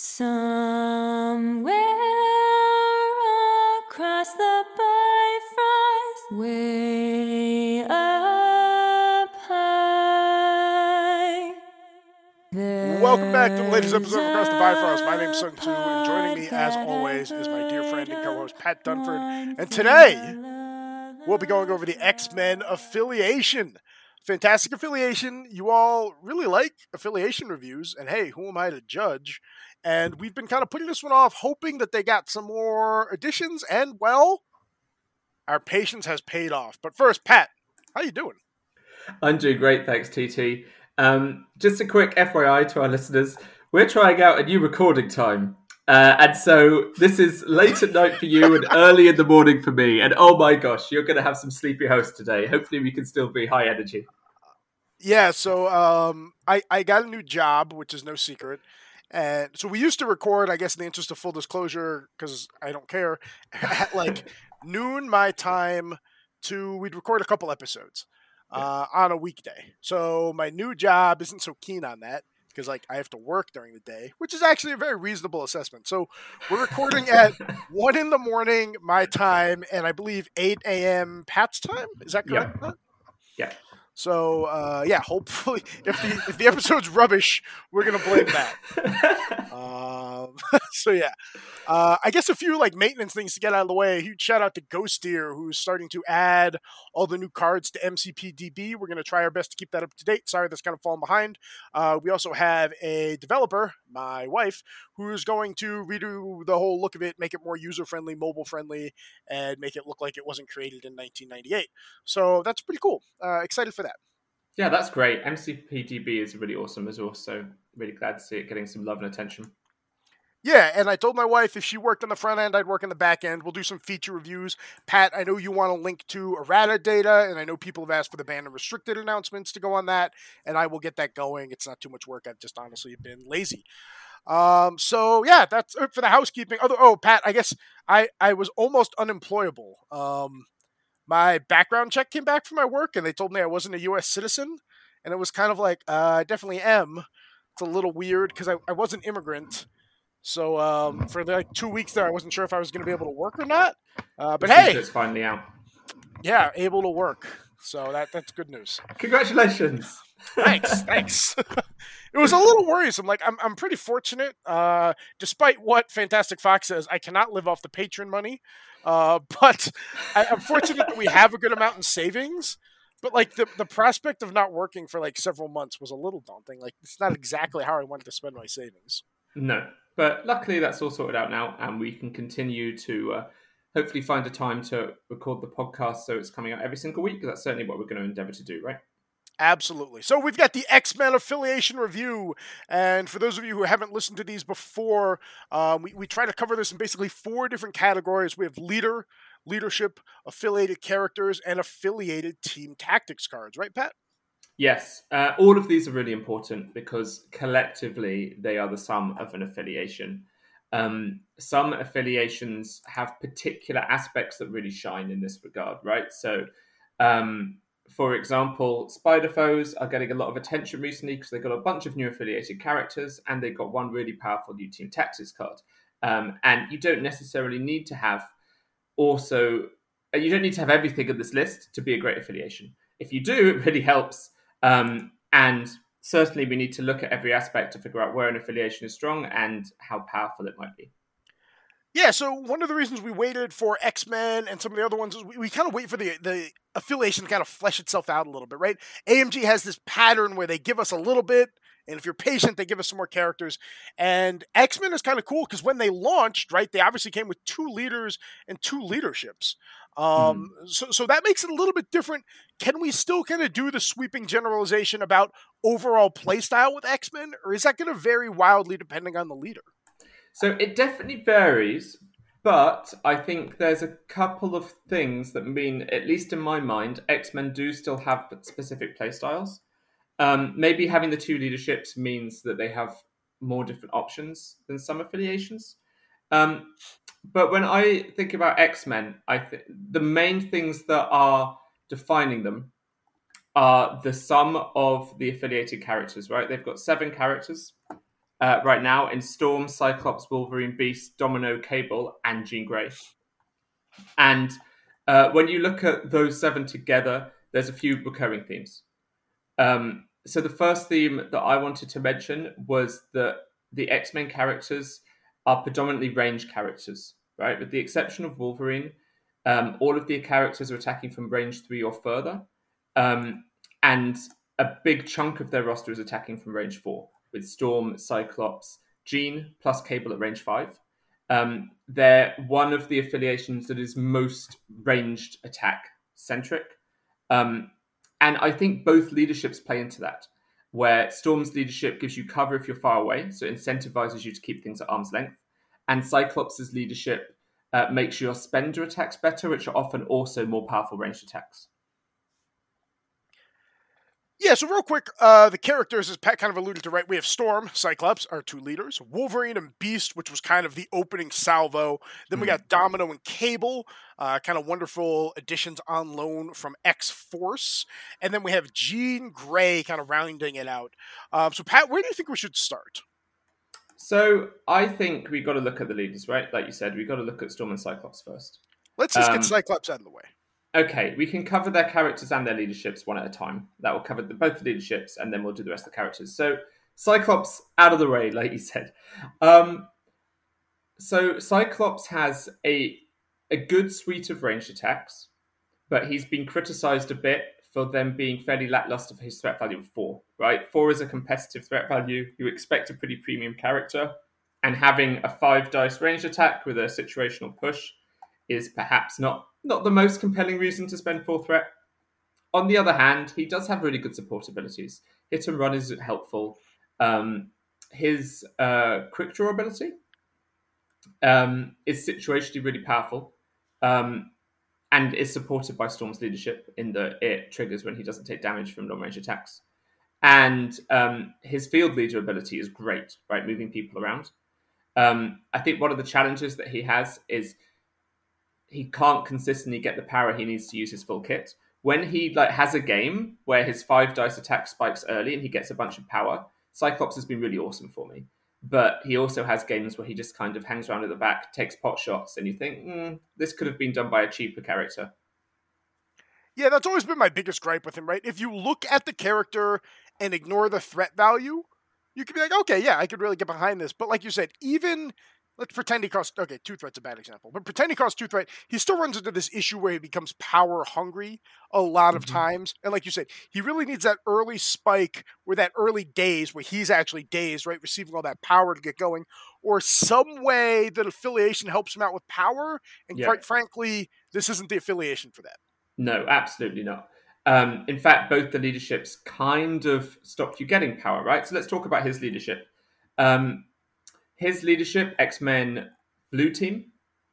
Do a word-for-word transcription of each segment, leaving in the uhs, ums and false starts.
Somewhere across the Bifrost, way up high. Welcome back to the latest episode of Across the Bifrost. My name's Sun Tzu, and joining me, as always, is my dear friend and co-host Pat Dunford. And today, we'll be going over the X-Men affiliation. Fantastic affiliation. You all really like affiliation reviews, and hey, who am I to judge? And we've been kind of putting this one off, hoping that they got some more additions, and well, our patience has paid off. But first, Pat, how you doing? I'm doing great, thanks, T T. Um, just a quick F Y I to our listeners. We're trying out a new recording time. Uh, and so this is late at night for you and early in the morning for me. And oh my gosh, you're going to have some sleepy hosts today. Hopefully we can still be high energy. Yeah, so um, I, I got a new job, which is no secret. And so we used to record, I guess in the interest of full disclosure, because I don't care, at like noon my time to, we'd record a couple episodes uh, on a weekday. So my new job isn't so keen on that, because like I have to work during the day, which is actually a very reasonable assessment. So we're recording at one in the morning my time, and I believe eight a.m. Pat's time. Is that correct? Yeah. yeah. So uh, yeah, hopefully, if the if the episode's rubbish, we're gonna blame that. um, so yeah, uh, I guess a few like maintenance things to get out of the way. Huge shout out to Ghost Deer, who's starting to add all the new cards to M C P D B. We're gonna try our best to keep that up to date. Sorry, that's kind of fallen behind. Uh, we also have a developer, my wife, who's going to redo the whole look of it, make it more user friendly, mobile friendly, and make it look like it wasn't created in nineteen ninety-eight. So that's pretty cool. Uh, excited for that. Yeah, that's great. M C P D B is really awesome as well, so really glad to see it getting some love and attention. Yeah, and I told my wife if she worked on the front end, I'd work on the back end. We'll do some feature reviews. Pat, I know you want to link to errata data, and I know people have asked for the banned and restricted announcements to go on that, and I will get that going. It's not too much work. I've just honestly been lazy. Um, so yeah, that's it for the housekeeping. Other, oh, Pat, I guess I, I was almost unemployable. Um, my background check came back from my work, and they told me I wasn't a U S citizen, and it was kind of like, uh, I definitely am. It's a little weird because I, I was an immigrant. So um, for like two weeks there, I wasn't sure if I was going to be able to work or not. Uh, but hey, it's finally out. Yeah, able to work. So that that's good news. Congratulations. Thanks, thanks. It was a little worrisome. Like I'm, I'm pretty fortunate. Uh, despite what Fantastic Fox says, I cannot live off the patron money. Uh, but I, I'm fortunate that we have a good amount in savings. But like the the prospect of not working for like several months was a little daunting. Like it's not exactly how I wanted to spend my savings. No, but luckily that's all sorted out now, and we can continue to uh, hopefully find a time to record the podcast so it's coming out every single week. That's certainly what we're going to endeavor to do, right? Absolutely. So we've got the X-Men affiliation review. And for those of you who haven't listened to these before, um, we, we try to cover this in basically four different categories. We have leader, leadership, affiliated characters, and affiliated team tactics cards. Right, Pat? Yes. Uh, all of these are really important because collectively they are the sum of an affiliation. Um, some affiliations have particular aspects that really shine in this regard, right? So, um, for example, Spider Foes are getting a lot of attention recently because they've got a bunch of new affiliated characters and they've got one really powerful new team tactics card. Um, and you don't necessarily need to have also, you don't need to have everything in this list to be a great affiliation. If you do, it really helps. Um, and certainly we need to look at every aspect to figure out where an affiliation is strong and how powerful it might be. Yeah, so one of the reasons we waited for X-Men and some of the other ones is we, we kind of wait for the, the affiliation to kind of flesh itself out a little bit, right? A M G has this pattern where they give us a little bit, and if you're patient, they give us some more characters. And X-Men is kind of cool because when they launched, right, they obviously came with two leaders and two leaderships. Um, mm. so, so that makes it a little bit different. Can we still kind of do the sweeping generalization about overall playstyle with X-Men, or is that going to vary wildly depending on the leader? So it definitely varies, but I think there's a couple of things that mean, at least in my mind, X-Men do still have specific playstyles. Um, maybe having the two leaderships means that they have more different options than some affiliations. Um, but when I think about X-Men, I th- the main things that are defining them are the sum of the affiliated characters, right? They've got seven characters. uh, right now in Storm, Cyclops, Wolverine, Beast, Domino, Cable, and Jean Grey. And uh, when you look at those seven together, there's a few recurring themes. Um, so the first theme that I wanted to mention was that the X-Men characters are predominantly range characters, right? With the exception of Wolverine, um, all of the characters are attacking from range three or further. Um, and a big chunk of their roster is attacking from range four, with Storm, Cyclops, Jean, plus Cable at range five. Um, they're one of the affiliations that is most ranged attack centric. Um, and I think both leaderships play into that, where Storm's leadership gives you cover if you're far away, so it incentivizes you to keep things at arm's length. And Cyclops' leadership uh, makes your spender attacks better, which are often also more powerful ranged attacks. Yeah, so real quick, uh, the characters, as Pat kind of alluded to, right? We have Storm, Cyclops, our two leaders, Wolverine and Beast, which was kind of the opening salvo. Then we got Domino and Cable, uh, kind of wonderful additions on loan from X-Force. And then we have Jean Grey kind of rounding it out. Um, so, Pat, where do you think we should start? So, I think we've got to look at the leaders, right? Like you said, we've got to look at Storm and Cyclops first. Let's just um, get Cyclops out of the way. Okay, we can cover their characters and their leaderships one at a time. That will cover the, both the leaderships, and then we'll do the rest of the characters. So, Cyclops out of the way, like you said. Um, so, Cyclops has a a good suite of ranged attacks, but he's been criticized a bit for them being fairly lackluster for his threat value of four, right? Four is a competitive threat value. You expect a pretty premium character, and having a five dice ranged attack with a situational push is perhaps not Not the most compelling reason to spend four threat. On the other hand, he does have really good support abilities. Hit and run is helpful. Um, his uh, quick draw ability um, is situationally really powerful, um, and is supported by Storm's leadership in that it triggers when he doesn't take damage from long-range attacks. And um, his field leader ability is great, right? Moving people around. Um, I think one of the challenges that he has is he can't consistently get the power he needs to use his full kit. When he like has a game where his five dice attack spikes early and he gets a bunch of power, Cyclops has been really awesome for me. But he also has games where he just kind of hangs around at the back, takes pot shots, and you think, mm, this could have been done by a cheaper character. Yeah, that's always been my biggest gripe with him, right? If you look at the character and ignore the threat value, you could be like, okay, yeah, I could really get behind this. But like you said, even... Let's pretend he costs, okay, two threat's a bad example, but pretend he costs two threat, he still runs into this issue where he becomes power hungry a lot of mm-hmm. times. And like you said, he really needs that early spike or that early daze where he's actually dazed, right? Receiving all that power to get going, or some way that affiliation helps him out with power. And yeah. quite frankly, this isn't the affiliation for that. No, absolutely not. Um, in fact, both the leaderships kind of stopped you getting power, right? So let's talk about his leadership. Um, His leadership, X-Men Blue Team,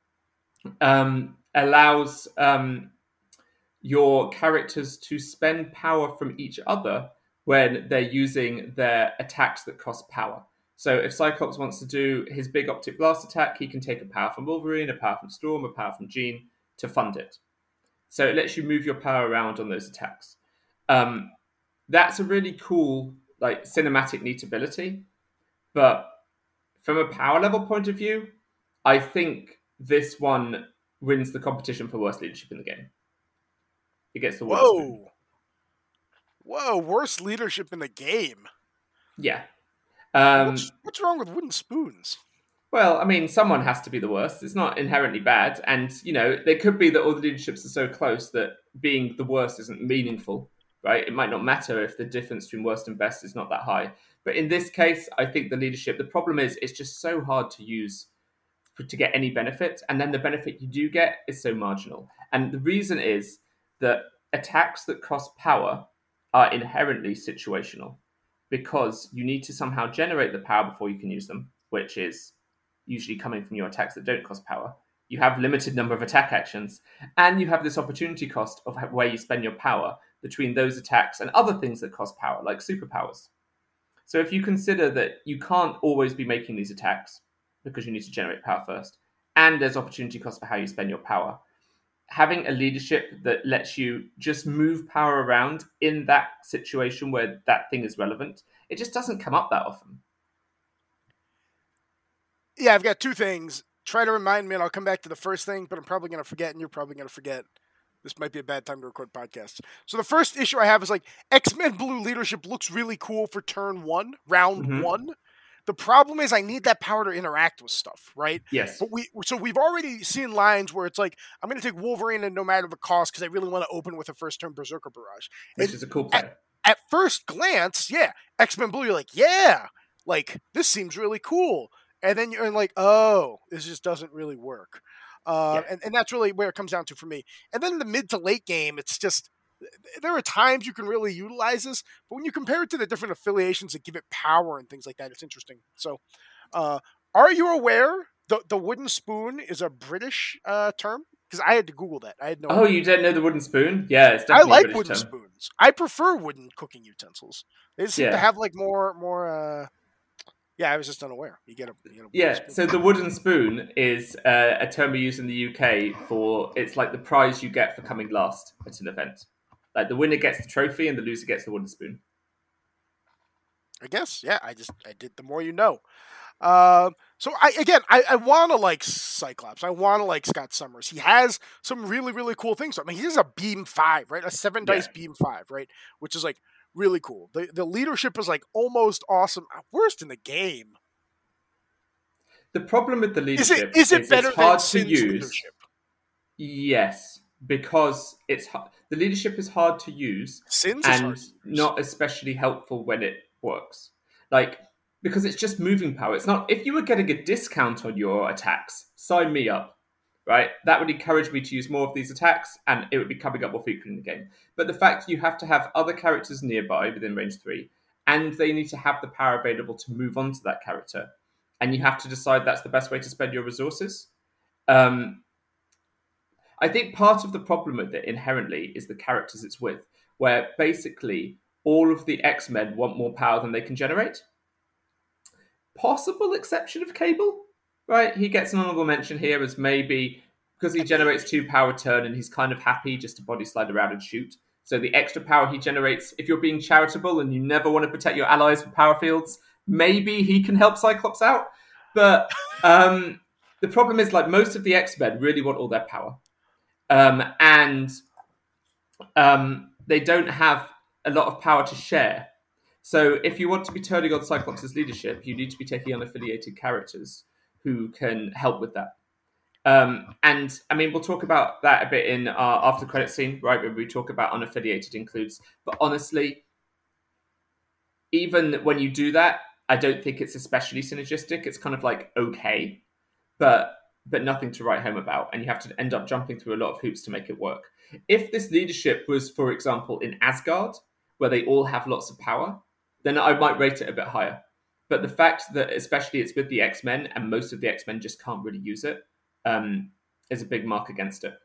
um, allows um, your characters to spend power from each other when they're using their attacks that cost power. So if Cyclops wants to do his big Optic Blast attack, he can take a power from Wolverine, a power from Storm, a power from Jean to fund it. So it lets you move your power around on those attacks. Um, that's a really cool, like, cinematic neat ability, but from a power level point of view, I think this one wins the competition for worst leadership in the game. It gets the worst. Whoa. Win. Whoa, worst leadership in the game. Yeah. Um, what's, what's wrong with wooden spoons? Well, I mean, someone has to be the worst. It's not inherently bad. And, you know, it could be that all the leaderships are so close that being the worst isn't meaningful, right? It might not matter if the difference between worst and best is not that high. But in this case, I think the leadership, the problem is it's just so hard to use for, to get any benefit. And then the benefit you do get is so marginal. And the reason is that attacks that cost power are inherently situational because you need to somehow generate the power before you can use them, which is usually coming from your attacks that don't cost power. You have limited number of attack actions, and you have this opportunity cost of where you spend your power between those attacks and other things that cost power, like superpowers. So if you consider that you can't always be making these attacks because you need to generate power first, and there's opportunity cost for how you spend your power, having a leadership that lets you just move power around in that situation where that thing is relevant, it just doesn't come up that often. yeah, I've got two things. Try to remind me, and I'll come back to the first thing, but I'm probably going to forget, and you're probably going to forget. This might be a bad time to record podcasts. So the first issue I have is like X-Men Blue leadership looks really cool for turn one, round Mhm. one. The problem is I need that power to interact with stuff, right? Yes. But we so we've already seen lines where it's like, I'm going to take Wolverine and no matter the cost because I really want to open with a first turn Berserker Barrage. Which And is a cool play. At, at first glance, yeah, X-Men Blue, you're like, yeah, like this seems really cool. And then you're like, oh, this just doesn't really work. Uh, Yeah. and, and that's really where it comes down to for me. And then in the mid to late game, it's just, there are times you can really utilize this, but when you compare it to the different affiliations that give it power and things like that, it's interesting. So, uh, are you aware the, the wooden spoon is a British uh, term? Because I had to Google that. I had no Oh, idea. you didn't know the wooden spoon? Yeah, it's I definitely like a British wooden term. spoons. I prefer wooden cooking utensils. They seem Yeah. to have like more, more, uh, yeah, I was just unaware. You get a, you get a wooden Yeah, spoon. so the wooden spoon is uh, a term we use in the U K for, it's like the prize you get for coming last at an event. Like the winner gets the trophy and the loser gets the wooden spoon. I guess, yeah. I just, I did. The more you know. Um, so I again, I, I want to like Cyclops. I want to like Scott Summers. He has some really, really cool things. I mean, he has a beam five, right? A seven dice Yeah. beam five, right? Which is like really cool. The the leadership is like almost awesome. Worst in the game. The problem with the Is leadership it is it is better it's hard than to Sin's use. leadership? Yes, because it's hu- the leadership is hard to use Sin's is hard and to use. not especially helpful when it works. Like because it's just moving power. It's not if you were getting a discount on your attacks, sign me up. Right? That would encourage me to use more of these attacks and it would be coming up more frequently in the game. But the fact you have to have other characters nearby within range three, and they need to have the power available to move on to that character, and you have to decide that's the best way to spend your resources. Um, I think part of the problem with it inherently is the characters it's with, where basically all of the X-Men want more power than they can generate. Possible exception of Cable, right? He gets an honorable mention here as maybe because he generates two power turn and he's kind of happy just to body slide around and shoot. So the extra power he generates, if you're being charitable and you never want to protect your allies with power fields, maybe he can help Cyclops out. But um, the problem is like most of the X-Men really want all their power. Um, and um, they don't have a lot of power to share. So if you want to be turning on Cyclops' leadership, you need to be taking unaffiliated characters who can help with that. Um, and I mean, we'll talk about that a bit in our after credit scene, right? Where we talk about unaffiliated includes. But honestly, even when you do that, I don't think it's especially synergistic. It's kind of like okay, but but nothing to write home about. And you have to end up jumping through a lot of hoops to make it work. If this leadership was, for example, in Asgard, where they all have lots of power, then I might rate it a bit higher. But the fact that especially it's with the X-Men and most of the X-Men just can't really use it um, is a big mark against it.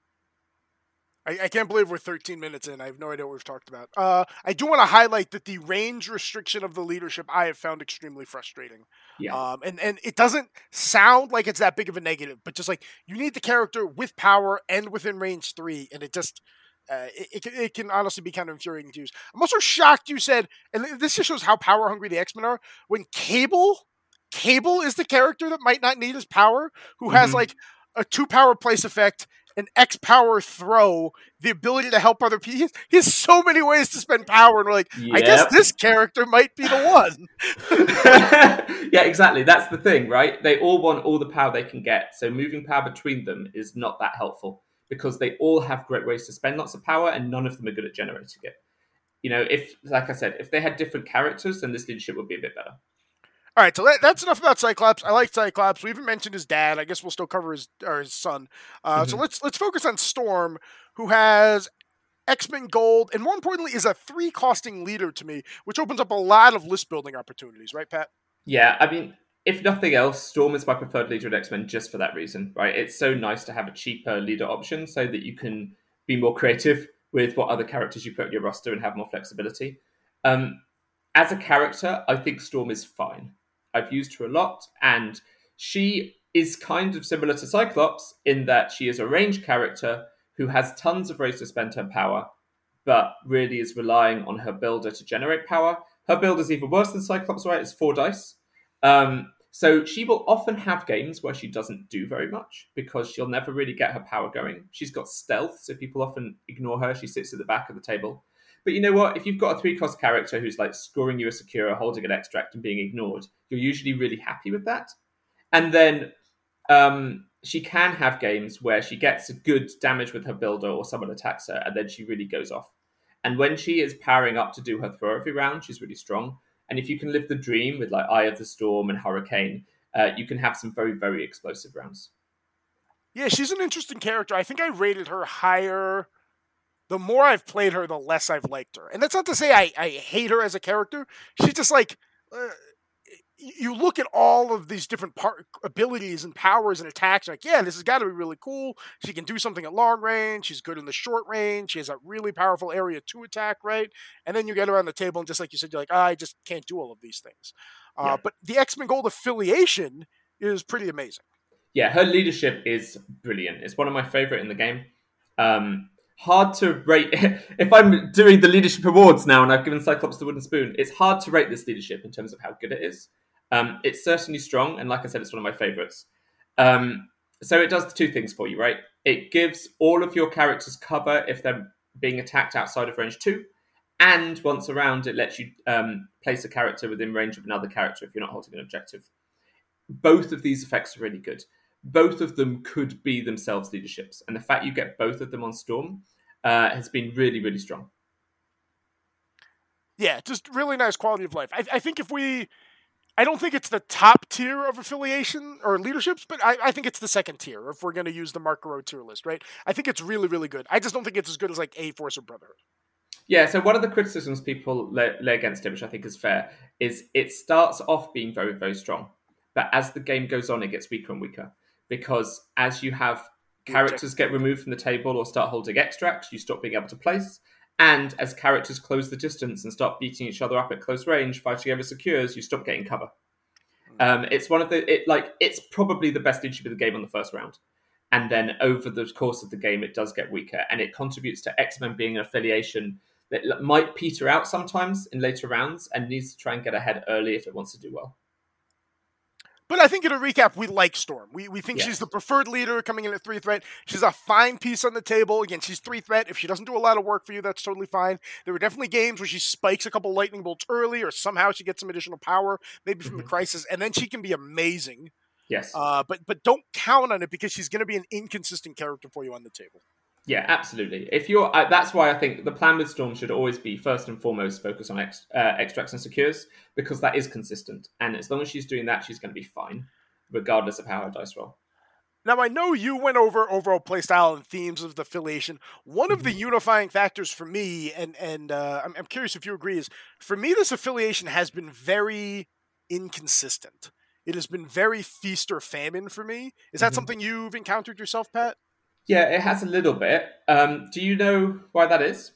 I, I can't believe we're thirteen minutes in. I have no idea what we've talked about. Uh, I do want to highlight that the range restriction of the leadership I have found extremely frustrating. Yeah. Um, and, and it doesn't sound like it's that big of a negative, but just like you need the character with power and within range three, and it just uh, it, it, can, it can honestly be kind of infuriating to use. I'm also shocked you said, and this just shows how power hungry the X-Men are, when Cable, Cable is the character that might not need his power, who has Mhm. like a two power place effect, an X power throw, the ability to help other people. He has so many ways to spend power, and we're like, I guess Yep. this character might be the one. Yeah, exactly. That's the thing, right? They all want all the power they can get. So moving power between them is not that helpful because they all have great ways to spend lots of power and none of them are good at generating it. You know, if, like I said, if they had different characters, then this leadership would be a bit better. All right, so that, that's enough about Cyclops. I like Cyclops. We even mentioned his dad. I guess we'll still cover his or his son. Uh, So Mhm. let's let's focus on Storm, who has X-Men Gold, and more importantly, is a three-costing leader to me, which opens up a lot of list building opportunities. Right, Pat? Yeah, I mean, if nothing else, Storm is my preferred leader at X-Men just for that reason, right? It's so nice to have a cheaper leader option so that you can be more creative with what other characters you put on your roster and have more flexibility. Um, as a character, I think Storm is fine. I've used her a lot, and she is kind of similar to Cyclops in that she is a ranged character who has tons of ways to spend her power, but really is relying on her builder to generate power. Her build is even worse than Cyclops, right? It's four dice. Um, So she will often have games where she doesn't do very much because she'll never really get her power going. She's got stealth, so people often ignore her. She sits at the back of the table. But you know what? If you've got a three-cost character who's like scoring you a secure, holding an extract, and being ignored, you're usually really happy with that. And then um, she can have games where she gets a good damage with her builder or someone attacks her, and then she really goes off. And when she is powering up to do her throw every round, she's really strong. And if you can live the dream with like Eye of the Storm and Hurricane, uh, you can have some very, very explosive rounds. Yeah, she's an interesting character. I think I rated her higher. The more I've played her, the less I've liked her. And that's not to say I, I hate her as a character. She's just like, uh, you look at all of these different part, abilities and powers and attacks, like, yeah, this has got to be really cool. She can do something at long range. She's good in the short range. She has a really powerful area to attack, right? And then you get her on the table, and just like you said, you're like, oh, I just can't do all of these things. Uh, yeah. But the X-Men Gold affiliation is pretty amazing. Yeah, her leadership is brilliant. It's one of my favorite in the game. Um, hard to rate. If I'm doing the leadership awards now and I've given Cyclops the wooden spoon, it's hard to rate this leadership in terms of how good it is. Um, it's certainly strong, and like I said, it's one of my favorites. Um, so it does two things for you, right? It gives all of your characters cover if they're being attacked outside of range two, and once around, it lets you um, place a character within range of another character if you're not holding an objective. Both of these effects are really good. Both of them could be themselves leaderships, and the fact you get both of them on Storm uh, has been really, really strong. Yeah, just really nice quality of life. I, I think if we... I don't think it's the top tier of affiliation or leaderships, but I, I think it's the second tier if we're going to use the Mark Garreau tier list, right? I think it's really, really good. I just don't think it's as good as like A-Force or Brotherhood. Yeah, so one of the criticisms people lay, lay against it, which I think is fair, is it starts off being very, very strong. But as the game goes on, it gets weaker and weaker. Because as you have characters get removed from the table or start holding extracts, you stop being able to place. And as characters close the distance and start beating each other up at close range, fighting over secures, you stop getting cover. Um, it's one of the it like it's probably the best leadership of the game on the first round, and then over the course of the game, it does get weaker, and it contributes to X-Men being an affiliation that might peter out sometimes in later rounds and needs to try and get ahead early if it wants to do well. But I think in a recap, we like Storm. We we think yes. she's the preferred leader coming in at three threat. She's a fine piece on the table. Again, she's three threat. If she doesn't do a lot of work for you, that's totally fine. There were definitely games where she spikes a couple lightning bolts early, or somehow she gets some additional power, maybe from mm-hmm. the crisis, and then she can be amazing. Yes. Uh, but but don't count on it because she's going to be an inconsistent character for you on the table. Yeah, absolutely. If you're, uh, that's why I think the plan with Storm should always be first and foremost focus on ex, uh, extracts and secures, because that is consistent, and as long as she's doing that, she's going to be fine, regardless of how her dice roll. Now, I know you went over overall playstyle and themes of the affiliation. One of the unifying factors for me, and and uh, I'm, I'm curious if you agree, is for me this affiliation has been very inconsistent. It has been very feast or famine for me. Is that mm-hmm. something you've encountered yourself, Pat? Yeah, it has a little bit. Um, do you know why that is?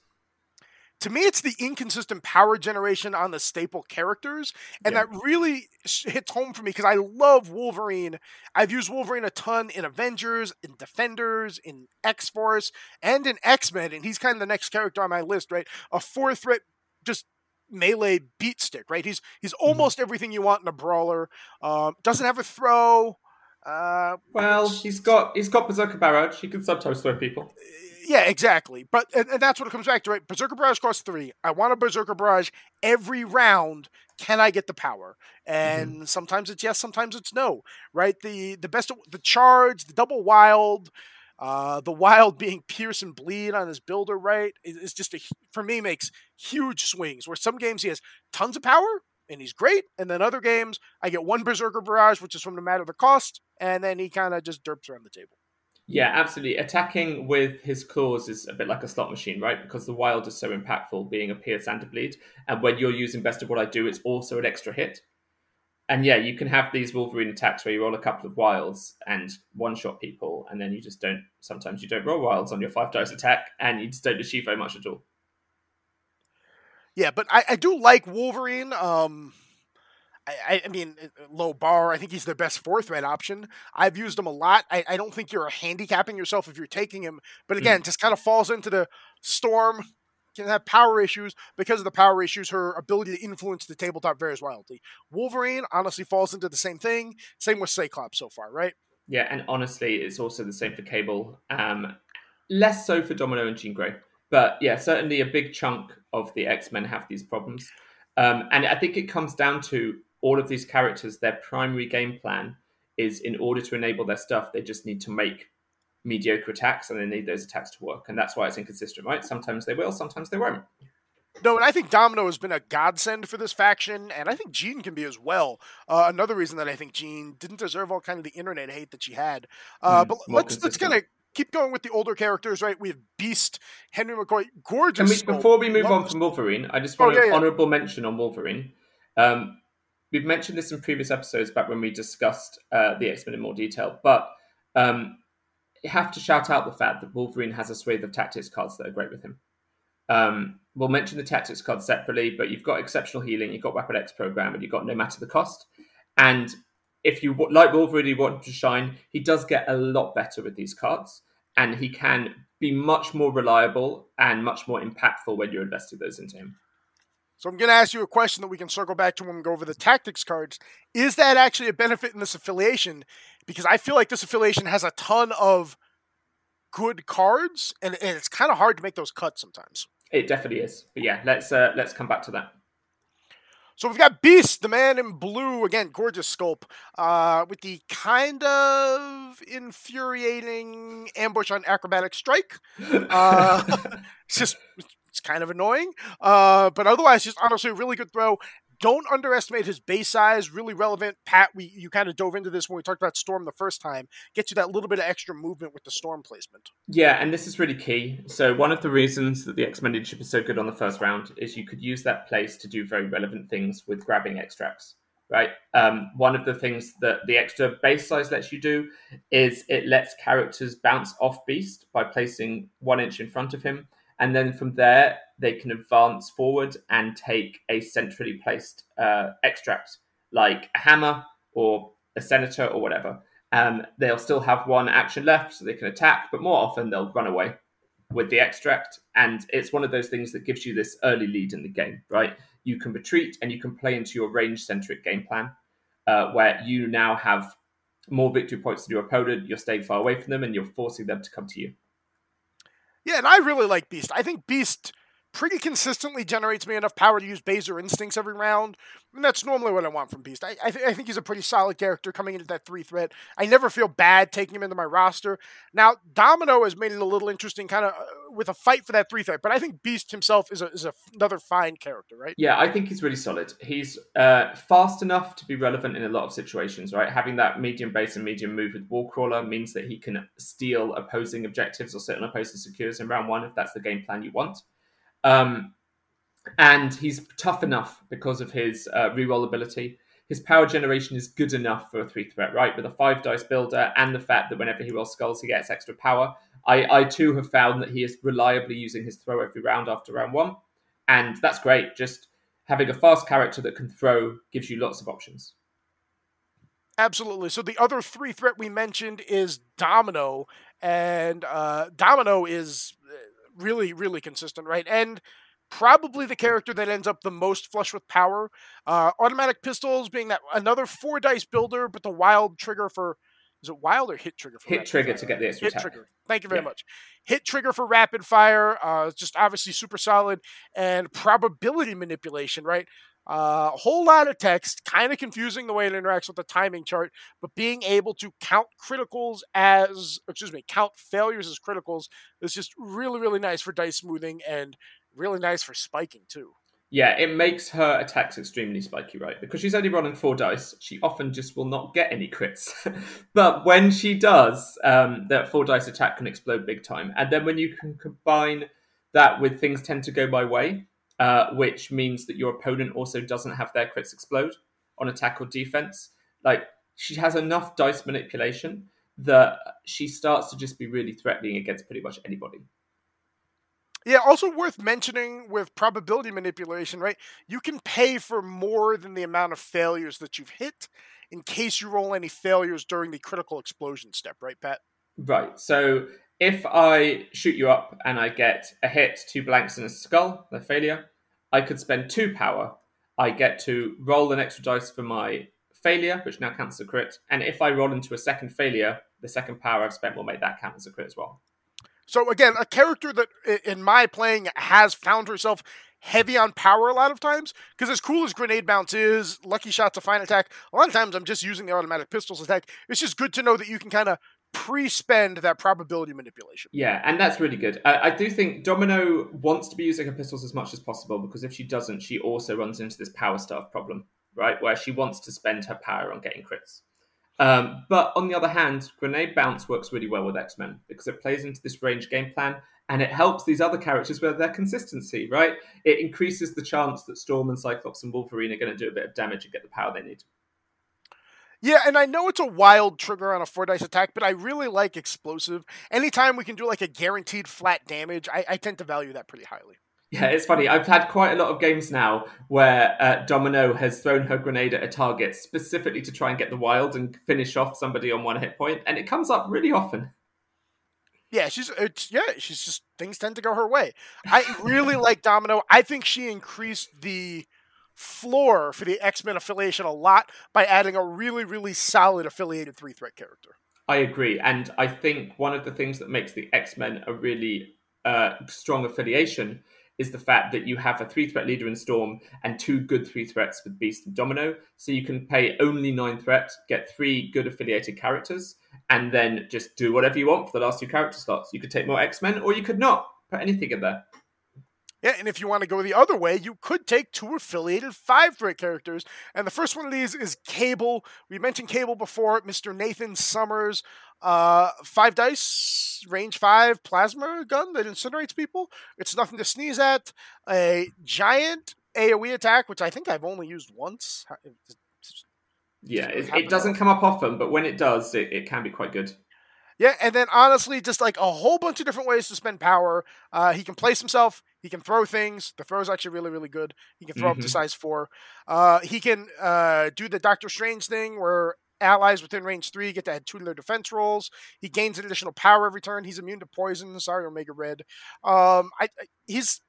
To me, it's the inconsistent power generation on the staple characters, and yeah. that really hits home for me because I love Wolverine. I've used Wolverine a ton in Avengers, in Defenders, in X-Force, and in X-Men, and he's kind of the next character on my list, right? A four-threat, just melee beat stick, right? He's he's almost mm-hmm. everything you want in a brawler. Um, doesn't have a throw. Uh, well, he's got he's got Berserker Barrage. He can sometimes throw people. Yeah, exactly. But and, and that's what it comes back to, right? Berserker Barrage costs three. I want a Berserker Barrage every round. Can I get the power? And mm-hmm. sometimes it's yes, sometimes it's no. Right? The the best the charge, the double wild, uh, the wild being pierce and bleed on his builder, right? It's just a for me makes huge swings. Where some games he has tons of power and he's great, and then other games I get one Berserker Barrage, which is from no matter the cost, and then he kind of just derps around the table. Yeah, absolutely. Attacking with his claws is a bit like a slot machine, right? Because the wild is so impactful, being a pierce and a bleed. And when you're using Best of What I Do, it's also an extra hit. And yeah, you can have these Wolverine attacks where you roll a couple of wilds and one-shot people, and then you just don't, sometimes you don't roll wilds on your five-dice attack, and you just don't achieve very much at all. Yeah, but I, I do like Wolverine. Um... I, I mean, low bar. I think he's the best four-threat option. I've used him a lot. I, I don't think you're handicapping yourself if you're taking him. But again, mm. just kind of falls into the Storm, can have power issues. Because of the power issues, her ability to influence the tabletop varies wildly. Wolverine honestly falls into the same thing. Same with Cyclops so far, right? Yeah, and honestly, it's also the same for Cable. Um, less so for Domino and Jean Grey. But yeah, certainly a big chunk of the X-Men have these problems. Um, and I think it comes down to all of these characters, their primary game plan is in order to enable their stuff, they just need to make mediocre attacks and they need those attacks to work. And that's why it's inconsistent, right? Sometimes they will, sometimes they won't. No, and I think Domino has been a godsend for this faction, and I think Jean can be as well. Uh, another reason that I think Jean didn't deserve all kind of the internet hate that she had. Uh, mm, but let's let's kind of keep going with the older characters, right? We have Beast, Henry McCoy, gorgeous. We, before we move on from Wolverine, I just want oh, yeah, an yeah. honorable mention on Wolverine. Um, we've mentioned this in previous episodes back when we discussed uh, the X-Men in more detail, but um, you have to shout out the fact that Wolverine has a swathe of tactics cards that are great with him. Um, we'll mention the tactics cards separately, but you've got exceptional healing, you've got Weapon X program, and you've got no matter the cost. And if you like Wolverine, you want him to shine, he does get a lot better with these cards, and he can be much more reliable and much more impactful when you're investing those into him. So I'm going to ask you a question that we can circle back to when we go over the tactics cards. Is that actually a benefit in this affiliation? Because I feel like this affiliation has a ton of good cards, and, and it's kind of hard to make those cuts sometimes. It definitely is. But yeah, let's uh, let's come back to that. So we've got Beast, the man in blue, again, gorgeous sculpt, uh, with the kind of infuriating ambush on acrobatic strike. Uh, it's just, it's kind of annoying. Uh, but otherwise, just honestly a really good throw. Don't underestimate his base size, really relevant. Pat, we you kind of dove into this when we talked about Storm the first time. Gets you that little bit of extra movement with the Storm placement. Yeah, and this is really key. So one of the reasons that the X-Men leadership is so good on the first round is you could use that place to do very relevant things with grabbing extracts, right? Um, one of the things that the extra base size lets you do is it lets characters bounce off Beast by placing one inch in front of him. And then from there, they can advance forward and take a centrally placed uh, extract, like a hammer or a senator or whatever. Um, they'll still have one action left, so they can attack, but more often they'll run away with the extract. And it's one of those things that gives you this early lead in the game, right? You can retreat and you can play into your range-centric game plan, uh, where you now have more victory points than your opponent, you're staying far away from them, and you're forcing them to come to you. Yeah, and I really like Beast. I think Beast pretty consistently generates me enough power to use Baser Instincts every round. And that's normally what I want from Beast. I I, th- I think he's a pretty solid character coming into that three threat. I never feel bad taking him into my roster. Now, Domino has made it a little interesting kind of uh, with a fight for that three threat, but I think Beast himself is, a, is a, another fine character, right? Yeah, I think he's really solid. He's uh, fast enough to be relevant in a lot of situations, right? Having that medium base and medium move with Wallcrawler means that he can steal opposing objectives or sit on opposing secures in round one if that's the game plan you want. Um, and he's tough enough because of his uh, reroll ability. His power generation is good enough for a three threat, right? With a five dice builder and the fact that whenever he rolls skulls, he gets extra power. I, I too have found that he is reliably using his throw every round after round one. And that's great. Just having a fast character that can throw gives you lots of options. Absolutely. So the other three threat we mentioned is Domino. And uh, Domino is really, really consistent, right? And probably the character that ends up the most flush with power. Uh, automatic pistols being that another four dice builder, but the wild trigger for, is it wild or hit trigger for hit trigger fire? To get the extra hit attack. Trigger. Thank you very yeah. much. Hit trigger for rapid fire, uh, just obviously super solid, and probability manipulation, right? A uh, whole lot of text, kind of confusing the way it interacts with the timing chart, but being able to count criticals as, excuse me, count failures as criticals is just really, really nice for dice smoothing and really nice for spiking too. Yeah, it makes her attacks extremely spiky, right? Because she's only rolling four dice, she often just will not get any crits. But when she does, um, that four dice attack can explode big time. And then when you can combine that with things tend to go my way, Uh, which means that your opponent also doesn't have their crits explode on attack or defense. Like, she has enough dice manipulation that she starts to just be really threatening against pretty much anybody. Yeah, also worth mentioning with probability manipulation, right? You can pay for more than the amount of failures that you've hit in case you roll any failures during the critical explosion step, right, Pat? Right. So if I shoot you up and I get a hit, two blanks, and a skull, a failure, I could spend two power. I get to roll an extra dice for my failure, which now counts as a crit. And if I roll into a second failure, the second power I've spent will make that count as a crit as well. So again, a character that in my playing has found herself heavy on power a lot of times, because as cool as Grenade Bounce is, Lucky Shot's a fine attack, a lot of times I'm just using the automatic pistols attack. It's just good to know that you can kind of pre-spend that probability manipulation. Yeah, and that's really good. I, I do think Domino wants to be using her pistols as much as possible, because if she doesn't, she also runs into this power starve problem, right? Where she wants to spend her power on getting crits. Um, but on the other hand, Grenade Bounce works really well with X-Men because it plays into this range game plan and it helps these other characters with their consistency, right? It increases the chance that Storm and Cyclops and Wolverine are going to do a bit of damage and get the power they need. Yeah, and I know it's a wild trigger on a four dice attack, but I really like explosive. Anytime we can do like a guaranteed flat damage, I, I tend to value that pretty highly. Yeah, it's funny. I've had quite a lot of games now where uh, Domino has thrown her grenade at a target specifically to try and get the wild and finish off somebody on one hit point, and it comes up really often. Yeah, she's it's yeah, she's just things tend to go her way. I really like Domino. I think she increased the floor for the X-Men affiliation a lot by adding a really, really solid affiliated three-threat character. I agree, and I think one of the things that makes the X-Men a really uh, strong affiliation is the fact that you have a three-threat leader in Storm and two good three threats with Beast and Domino. So you can pay only nine threat, get three good affiliated characters, and then just do whatever you want for the last two character slots. You could take more X-Men, or you could not put anything in there. Yeah, and if you want to go the other way, you could take two affiliated five-threat characters. And the first one of these is Cable. We mentioned Cable before, Mister Nathan Summers. Uh, five dice, range five, plasma gun that incinerates people. It's nothing to sneeze at. A giant AoE attack, which I think I've only used once. Yeah, it, it doesn't come up often, but when it does, it, it can be quite good. Yeah, and then honestly, just like a whole bunch of different ways to spend power. Uh, he can place himself. He can throw things. The throw is actually really, really good. He can throw mm-hmm. up to size four. Uh, he can uh, do the Doctor Strange thing where allies within range three get to add two to their defense rolls. He gains an additional power every turn. He's immune to poison. Sorry, Omega Red. Um, I, I he's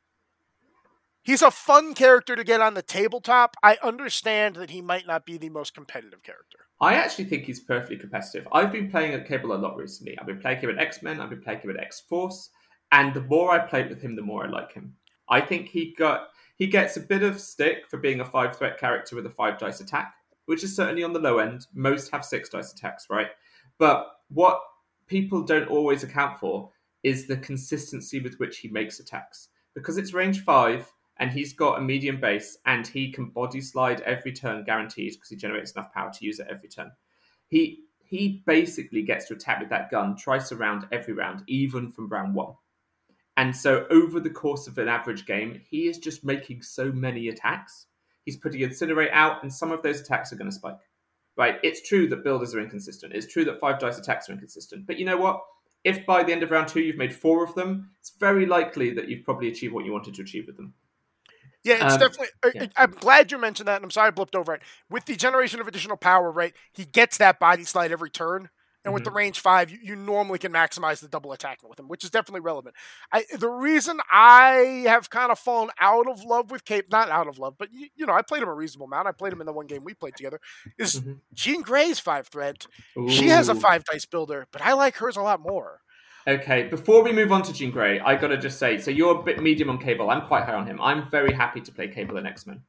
he's a fun character to get on the tabletop. I understand that he might not be the most competitive character. I actually think he's perfectly competitive. I've been playing at Cable a lot recently. I've been playing him at X-Men. I've been playing him at X-Force. And the more I play with him, the more I like him. I think he got he gets a bit of stick for being a five-threat character with a five-dice attack, which is certainly on the low end. Most have six-dice attacks, right? But what people don't always account for is the consistency with which he makes attacks. Because it's range five, and he's got a medium base, and he can body slide every turn guaranteed because he generates enough power to use it every turn. He he basically gets to attack with that gun twice a round every round, even from round one. And so over the course of an average game, he is just making so many attacks. He's putting Incinerate out, and some of those attacks are going to spike. Right? It's true that builders are inconsistent. It's true that five dice attacks are inconsistent. But you know what? If by the end of round two you've made four of them, it's very likely that you've probably achieved what you wanted to achieve with them. Yeah, it's um, definitely. Yeah. I'm glad you mentioned that, and I'm sorry I blipped over it. With the generation of additional power, right, he gets that body slide every turn. And mm-hmm. with the range five, you, you normally can maximize the double attacking with him, which is definitely relevant. I, the reason I have kind of fallen out of love with Cape, not out of love, but you, you know, I played him a reasonable amount. I played him in the one game we played together. Is mm-hmm. Jean Grey's five threat? Ooh. She has a five dice builder, but I like hers a lot more. Okay, before we move on to Jean Grey, I gotta just say, so you're a bit medium on Cable. I'm quite high on him. I'm very happy to play Cable in X-Men.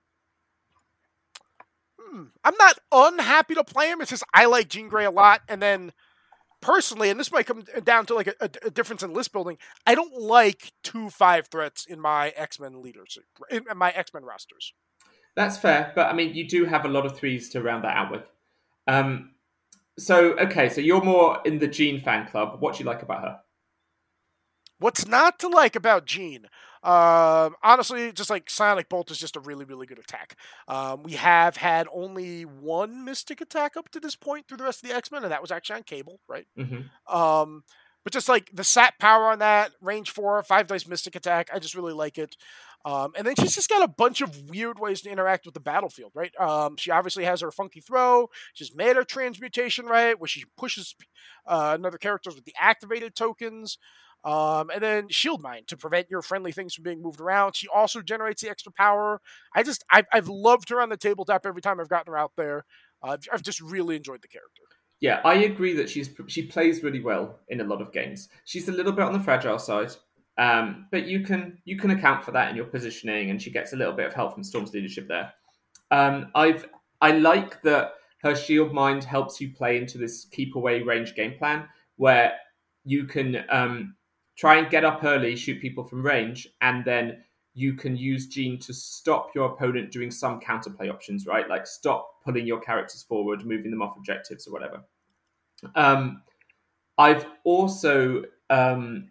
I'm not unhappy to play him. It's just I like Jean Grey a lot. And then personally, and this might come down to like a, a difference in list building, I don't like two five threats in my X-Men leaders, in my X-Men rosters. That's fair. But I mean, you do have a lot of threes to round that out with. Um, so, okay, so you're more in the Jean fan club. What do you like about her? What's not to like about Jean? Uh, honestly, just like Sonic Bolt is just a really, really good attack. Um, we have had only one Mystic attack up to this point through the rest of the X-Men, and that was actually on Cable, right? Mm-hmm. Um, But just like the sap power on that, range four, five dice mystic attack, I just really like it. Um, and then she's just got a bunch of weird ways to interact with the battlefield, right? Um, she obviously has her funky throw. She's made her transmutation, right? Where she pushes uh, another characters with the activated tokens. Um, and then shield mine to prevent your friendly things from being moved around. She also generates the extra power. I just, I've, I've loved her on the tabletop every time I've gotten her out there. Uh, I've just really enjoyed the character. Yeah, I agree that she's she plays really well in a lot of games. She's a little bit on the fragile side, um, but you can you can account for that in your positioning, and she gets a little bit of help from Storm's leadership there. Um, I've I like that her shield mind helps you play into this keep away range game plan where you can um, try and get up early, shoot people from range, and then you can use Jean to stop your opponent doing some counterplay options, right? Like stop pulling your characters forward, moving them off objectives or whatever. Um, I've also um,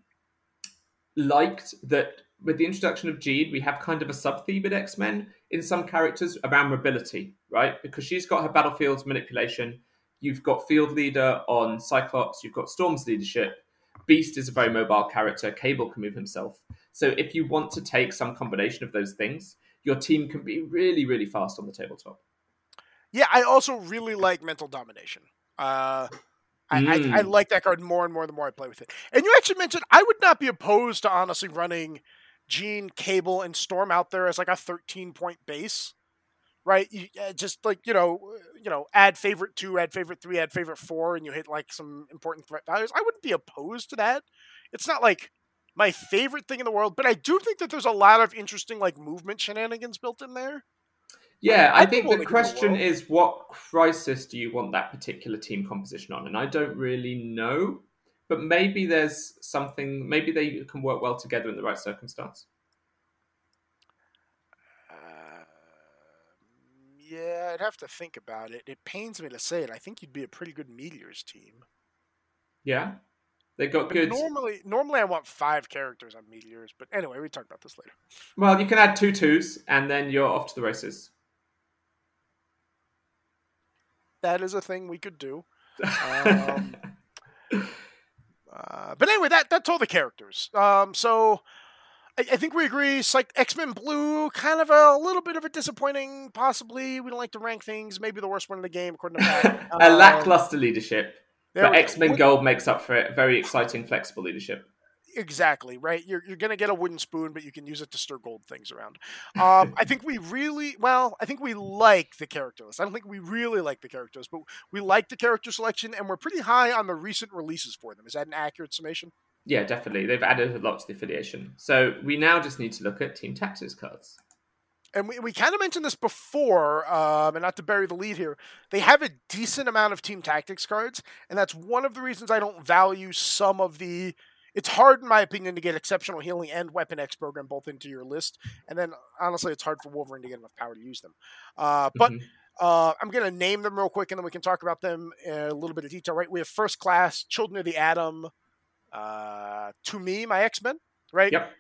liked that with the introduction of Jean, we have kind of a sub-theme in X-Men in some characters around mobility, right? Because she's got her battlefield's manipulation. You've got Field Leader on Cyclops. You've got Storm's leadership. Beast is a very mobile character. Cable can move himself. So if you want to take some combination of those things, your team can be really, really fast on the tabletop. Yeah, I also really like Mental Domination. Uh, I, mm. I, I like that card more and more the more I play with it. And you actually mentioned I would not be opposed to honestly running Jean, Cable, and Storm out there as like a thirteen-point base, right? You, uh, just like, you know, you know, add favorite two, add favorite three, add favorite four, and you hit like some important threat values. I wouldn't be opposed to that. It's not like my favorite thing in the world, but I do think that there's a lot of interesting like movement shenanigans built in there. Yeah, I think the question is, what crisis do you want that particular team composition on? And I don't really know, but maybe there's something, maybe they can work well together in the right circumstance. Uh, yeah, I'd have to think about it. It pains me to say it. I think you'd be a pretty good Meteors team. Yeah, they got but good. Normally, normally I want five characters on Meteors, but anyway, we talk about this later. Well, you can add two twos, and then you're off to the races. That is a thing we could do. Um, uh, but anyway, that that's all the characters. Um, so I, I think we agree. Like X-Men Blue, kind of a little bit of a disappointing. Possibly, we don't like to rank things. Maybe the worst one in the game, according to Pat. a um, lackluster leadership, but X-Men go. Gold makes up for it. Very exciting, flexible leadership. Exactly, right? You're you're going to get a wooden spoon, but you can use it to stir gold things around. Um, I think we really, well, I think we like the character list. I don't think we really like the characters, but we like the character selection, and we're pretty high on the recent releases for them. Is that an accurate summation? Yeah, definitely. They've added a lot to the affiliation. So we now just need to look at Team Tactics cards. And we, we kind of mentioned this before, um, and not to bury the lead here, they have a decent amount of Team Tactics cards, and that's one of the reasons I don't value some of the... It's hard, in my opinion, to get Exceptional Healing and Weapon X program both into your list. And then, honestly, it's hard for Wolverine to get enough power to use them. Uh, but mm-hmm. uh, I'm going to name them real quick, and then we can talk about them in a little bit of detail, right? We have First Class, Children of the Atom, uh, To Me, My X-Men, right? Yep.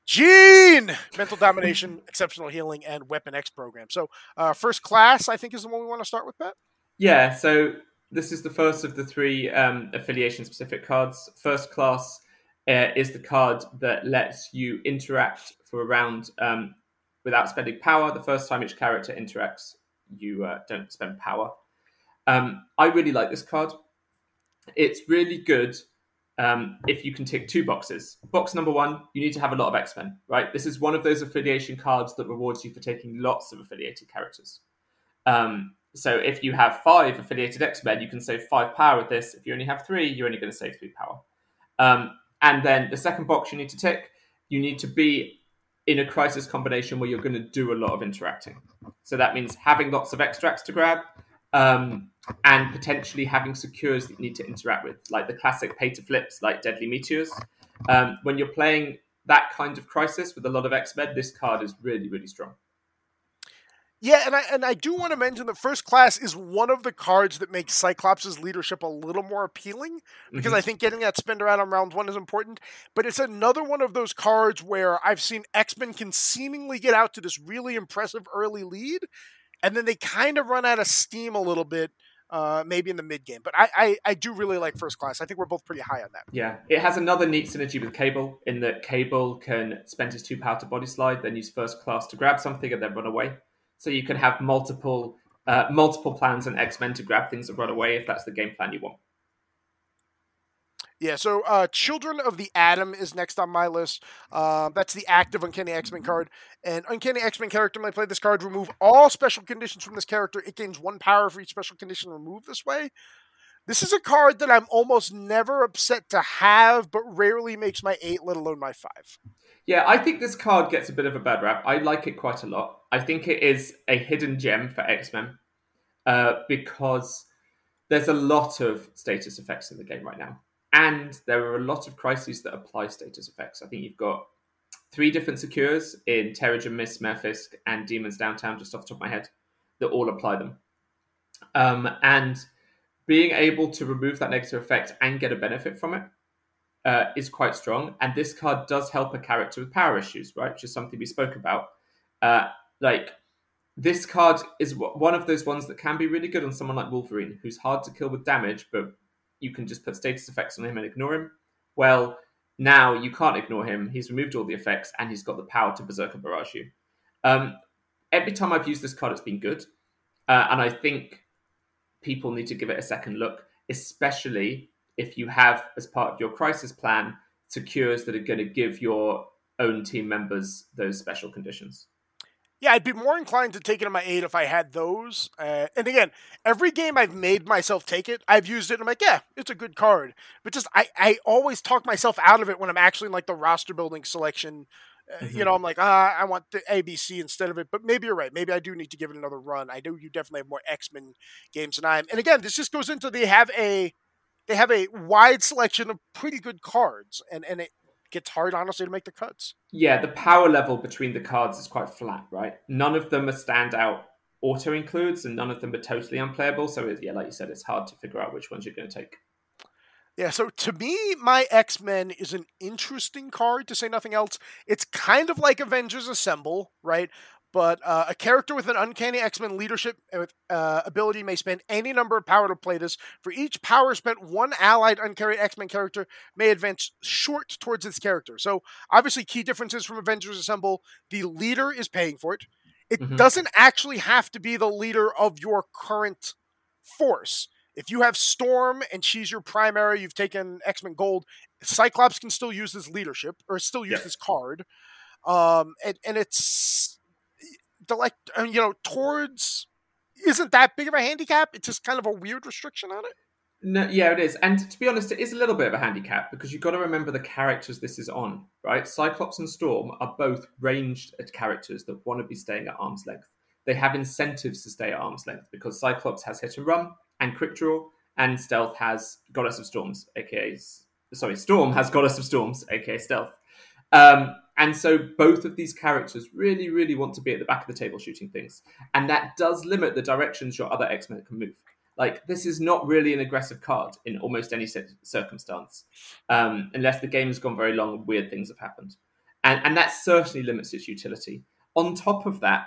Jean! Mental Domination, Exceptional Healing, and Weapon X program. So uh, First Class, I think, is the one we want to start with, Pat? Yeah, so this is the first of the three um, affiliation-specific cards. First Class... Uh, is the card that lets you interact for a round um, without spending power. The first time each character interacts, you uh, don't spend power. Um, I really like this card. It's really good um, if you can tick two boxes. Box number one, you need to have a lot of X-Men, right? This is one of those affiliation cards that rewards you for taking lots of affiliated characters. Um, so if you have five affiliated X-Men, you can save five power with this. If you only have three, you're only going to save three power. Um, And then the second box you need to tick, you need to be in a crisis combination where you're going to do a lot of interacting. So that means having lots of extracts to grab um, and potentially having secures that you need to interact with, like the classic pay to flips, like Deadly Meteors. Um, when you're playing that kind of crisis with a lot of X-Men, this card is really, really strong. Yeah, and I and I do want to mention that First Class is one of the cards that makes Cyclops' leadership a little more appealing, because mm-hmm. I think getting that spender out on round one is important, but it's another one of those cards where I've seen X-Men can seemingly get out to this really impressive early lead, and then they kind of run out of steam a little bit uh, maybe in the mid game. But I, I, I do really like First Class. I think we're both pretty high on that. Yeah, it has another neat synergy with Cable in that Cable can spend his two power to body slide, then use First Class to grab something and then run away. So you can have multiple uh, multiple plans and X-Men to grab things and run away if that's the game plan you want. Yeah, so uh, Children of the Atom is next on my list. Uh, that's the active Uncanny X-Men card. And Uncanny X-Men character may play this card, remove all special conditions from this character. It gains one power for each special condition removed this way. This is a card that I'm almost never upset to have, but rarely makes my eight, let alone my five. Yeah, I think this card gets a bit of a bad rap. I like it quite a lot. I think it is a hidden gem for X-Men uh, because there's a lot of status effects in the game right now. And there are a lot of crises that apply status effects. I think you've got three different secures in Terrigen Mist, Mephisk, and Demons Downtown, just off the top of my head, that all apply them. Um, and being able to remove that negative effect and get a benefit from it uh, is quite strong. And this card does help a character with power issues, right? Which is something we spoke about. Uh, like, this card is one of those ones that can be really good on someone like Wolverine, who's hard to kill with damage, but you can just put status effects on him and ignore him. Well, now you can't ignore him. He's removed all the effects and he's got the power to Berserker Barrage you. Um, every time I've used this card, it's been good. Uh, and I think people need to give it a second look, especially if you have, as part of your crisis plan, secures that are going to give your own team members those special conditions. Yeah, I'd be more inclined to take it in my eight if I had those. Uh, and again, every game I've made myself take it, I've used it, and I'm like, yeah, it's a good card. But just, I, I always talk myself out of it when I'm actually in like the roster building selection. Uh, mm-hmm. You know, I'm like, ah, I want the A B C instead of it. But maybe you're right. Maybe I do need to give it another run. I know you definitely have more X-Men games than I am. And again, this just goes into they have a they have a wide selection of pretty good cards, and and it gets hard, honestly, to make the cuts. Yeah, the power level between the cards is quite flat, right? None of them are standout auto includes, and none of them are totally unplayable. So, it, yeah, like you said, it's hard to figure out which ones you're going to take. Yeah, so to me, my X-Men is an interesting card, to say nothing else. It's kind of like Avengers Assemble, right? But uh, a character with an Uncanny X-Men leadership uh, ability may spend any number of power to play this. For each power spent, one allied Uncanny X-Men character may advance short towards its character. So, obviously, key differences from Avengers Assemble. The leader is paying for it. It mm-hmm. doesn't actually have to be the leader of your current force. If you have Storm and she's your primary, you've taken X-Men Gold, Cyclops can still use this leadership, or still use yeah. this card. Um, and, and it's... The, like, you know, towards isn't that big of a handicap. It's just kind of a weird restriction on it. No, yeah, it is. And to be honest, it is a little bit of a handicap because you've got to remember the characters this is on, right? Cyclops and Storm are both ranged at characters that want to be staying at arm's length. They have incentives to stay at arm's length because Cyclops has hit and run and quick draw, and Stealth has Goddess of Storms, aka sorry, Storm has Goddess of Storms, aka Stealth. Um, and so both of these characters really, really want to be at the back of the table shooting things. And that does limit the directions your other X-Men can move. Like, this is not really an aggressive card in almost any circumstance, um, unless the game has gone very long and weird things have happened. And, and that certainly limits its utility. On top of that,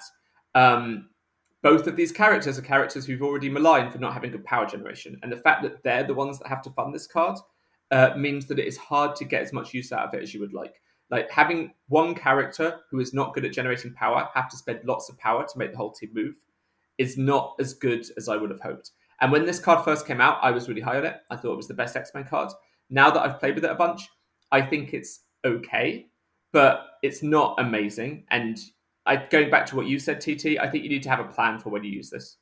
um, both of these characters are characters who've already maligned for not having good power generation. And the fact that they're the ones that have to fund this card uh, means that it is hard to get as much use out of it as you would like. Like, having one character who is not good at generating power have to spend lots of power to make the whole team move is not as good as I would have hoped. And when this card first came out, I was really high on it. I thought it was the best X-Men card. Now that I've played with it a bunch, I think it's okay, but it's not amazing. And I, going back to what you said, T T, I think you need to have a plan for when you use this.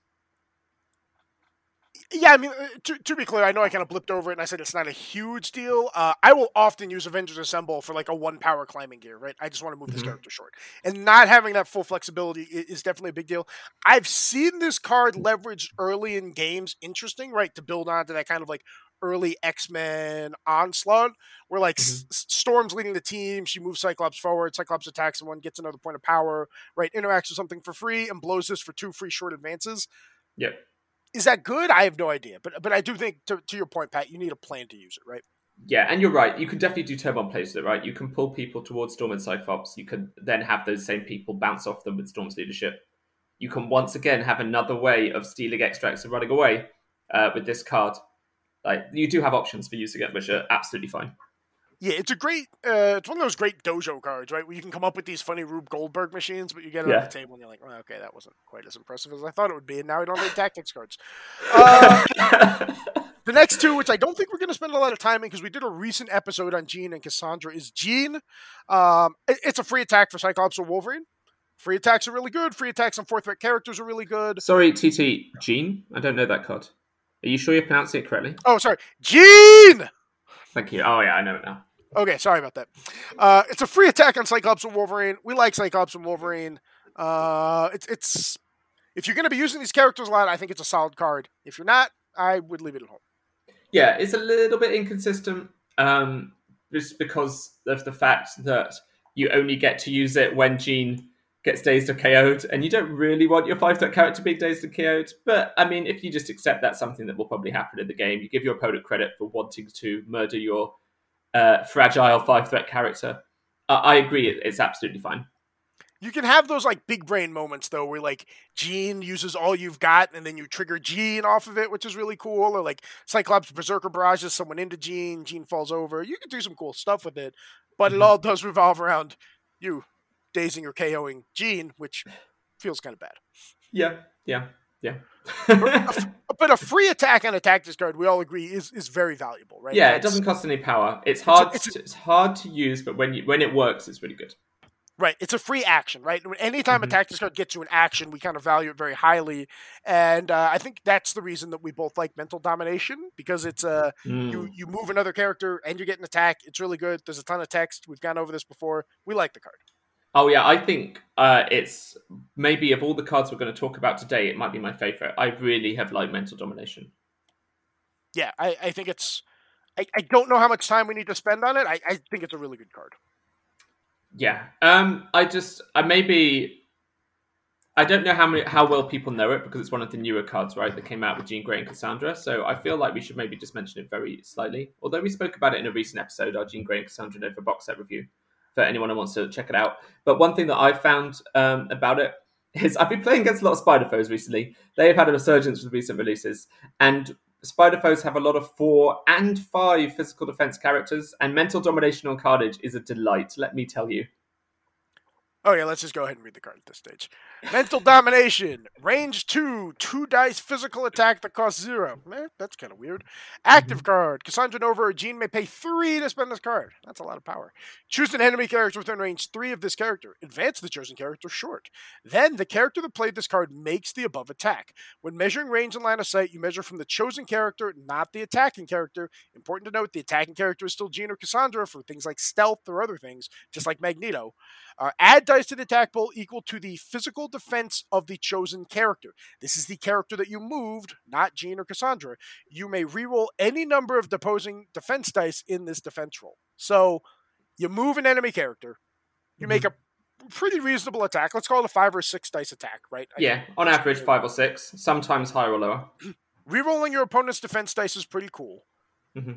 Yeah, I mean, to, to be clear, I know I kind of blipped over it and I said it's not a huge deal. Uh, I will often use Avengers Assemble for like a one power climbing gear, right? I just want to move mm-hmm. this character short. And not having that full flexibility is definitely a big deal. I've seen this card leveraged early in games, interesting, right? To build onto that kind of like early X-Men onslaught, where like mm-hmm. S- Storm's leading the team, she moves Cyclops forward, Cyclops attacks someone, gets another point of power, right? Interacts with something for free and blows this for two free short advances. Yep. Is that good? I have no idea. But but I do think, to, to your point, Pat, you need a plan to use it, right? Yeah, and you're right. You can definitely do turn one plays with it, right? You can pull people towards Storm and Cyclops. You can then have those same people bounce off them with Storm's leadership. You can once again have another way of stealing extracts and running away. uh, with this card. Like, you do have options for using it, which are absolutely fine. Yeah, it's a great, uh, it's one of those great dojo cards, right? Where you can come up with these funny Rube Goldberg machines, but you get it Yeah. on the table and you're like, well, okay, that wasn't quite as impressive as I thought it would be, and now I don't need tactics cards. Uh, the next two, which I don't think we're going to spend a lot of time in because we did a recent episode on Jean and Cassandra, is Jean. Um, it- it's a free attack for Cyclops or Wolverine. Free attacks are really good. Free attacks on fourth threat characters are really good. Sorry, T T, Jean? I don't know that card. Are you sure you're pronouncing it correctly? Oh, sorry, Jean! Thank you. Oh, yeah, I know it now. Okay, sorry about that. Uh, it's a free attack on Cyclops and Wolverine. We like Cyclops and Wolverine. Uh, it's it's if you're going to be using these characters a lot, I think it's a solid card. If you're not, I would leave it at home. Yeah, it's a little bit inconsistent, um, just because of the fact that you only get to use it when Jean gets dazed or K O'd, and you don't really want your five-threat character being dazed or K O'd. But, I mean, if you just accept that's something that will probably happen in the game, you give your opponent credit for wanting to murder your uh, fragile five-threat character, uh, I agree, it, it's absolutely fine. You can have those like big brain moments though, where like Jean uses all you've got, and then you trigger Jean off of it, which is really cool. Or like Cyclops Berserker barrages someone into Jean, Jean falls over. You can do some cool stuff with it, but it all does revolve around you dazing or KOing Jean, which feels kind of bad. Yeah, yeah, yeah. But a free attack on a tactics card, we all agree, is is very valuable, right? Yeah, That's, it doesn't cost any power. It's hard. It's a- it's a- to, it's hard to use, but when you when it works, it's really good. Right, it's a free action, right? Anytime Mhm. a tactics card gets you an action, we kind of value it very highly, and uh, I think that's the reason that we both like Mental Domination, because it's uh, Mm. you you move another character and you get an attack. It's really good. There's a ton of text. We've gone over this before. We like the card. Oh yeah, I think uh, it's maybe of all the cards we're going to talk about today, it might be my favorite. I really have liked Mental Domination. Yeah, I, I think it's. I, I don't know how much time we need to spend on it. I, I think it's a really good card. Yeah, um, I just I maybe I don't know how many how well people know it because it's one of the newer cards, right? That came out with Jean Grey and Cassandra. So I feel like we should maybe just mention it very slightly. Although we spoke about it in a recent episode, our Jean Grey and Cassandra Nova box set review, for anyone who wants to check it out. But one thing that I've found um, about it is I've been playing against a lot of Spider Foes recently. They've had a resurgence with recent releases, and Spider Foes have a lot of four and five physical defense characters, and Mental Domination on Carnage is a delight, let me tell you. Oh yeah, let's just go ahead and read the card at this stage. Mental Domination, range two, two dice physical attack that costs zero. Eh, that's kind of weird. Active Mm-hmm. card, Cassandra Nova or Jean may pay three to spend this card. That's a lot of power. Choose an enemy character within range three of this character. Advance the chosen character short. Then the character that played this card makes the above attack. When measuring range and line of sight, you measure from the chosen character, not the attacking character. Important to note, the attacking character is still Jean or Cassandra for things like stealth or other things, just like Magneto. Uh, add dice to the attack pool equal to the physical defense of the chosen character. This is the character that you moved, not Jean or Cassandra. You may reroll any number of opposing defense dice in this defense roll. So you move an enemy character, you make a pretty reasonable attack. Let's call it a five or six dice attack, right? I Yeah, on average, five or six, sometimes higher or lower. Rerolling your opponent's defense dice is pretty cool. Mhm.